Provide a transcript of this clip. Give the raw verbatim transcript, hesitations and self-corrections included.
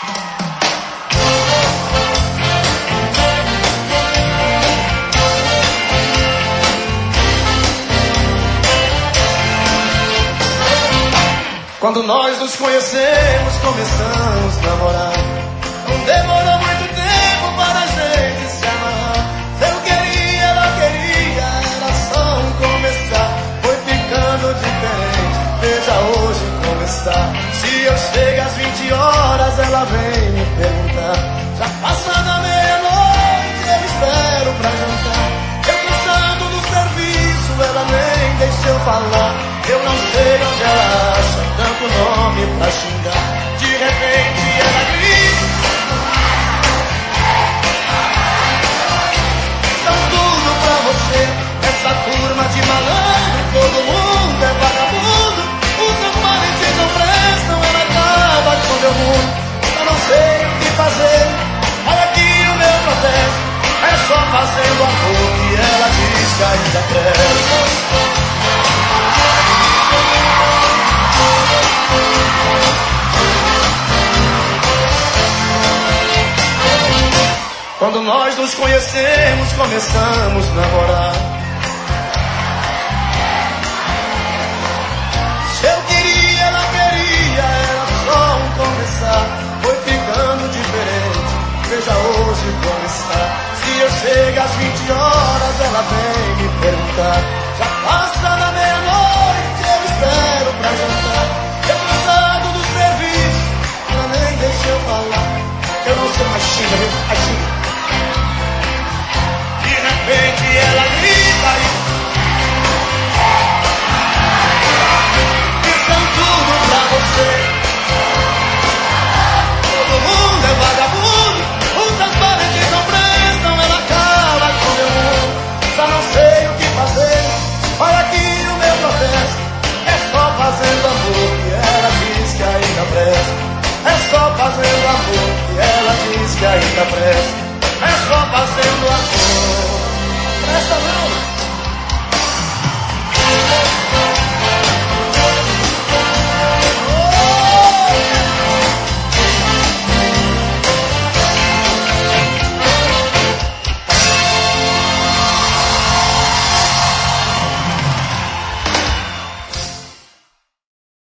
Quando nós nos conhecemos, começamos a namorar. Não demorou muito tempo para a gente se amar. Eu queria, ela queria, era só um começar. Foi ficando diferente, veja hoje como está. Se eu chego às vinte horas, ela vem me perguntar. Já passando a meia-noite, eu espero pra jantar. Eu cansado do serviço, ela nem deixa eu falar. Eu não sei onde ela acha tanto nome pra xingar. De repente ela grita: dão tudo pra você, essa turma de malandro. Todo mundo é vagabundo, os amores não prestam, ela acaba com o meu mundo. Eu não sei o que fazer, olha aqui o meu protesto. É só fazendo amor que ela diz que ainda presta. Quando nós nos conhecemos, começamos a namorar. Se eu queria, ela queria, era só um começar. Foi ficando diferente, veja hoje como está. Se eu chego às vinte horas, ela vem me perguntar. Já passa da meia-noite, eu espero pra jantar. Eu cansado do serviço, ela nem deixa eu falar. Eu não sou mais xinga,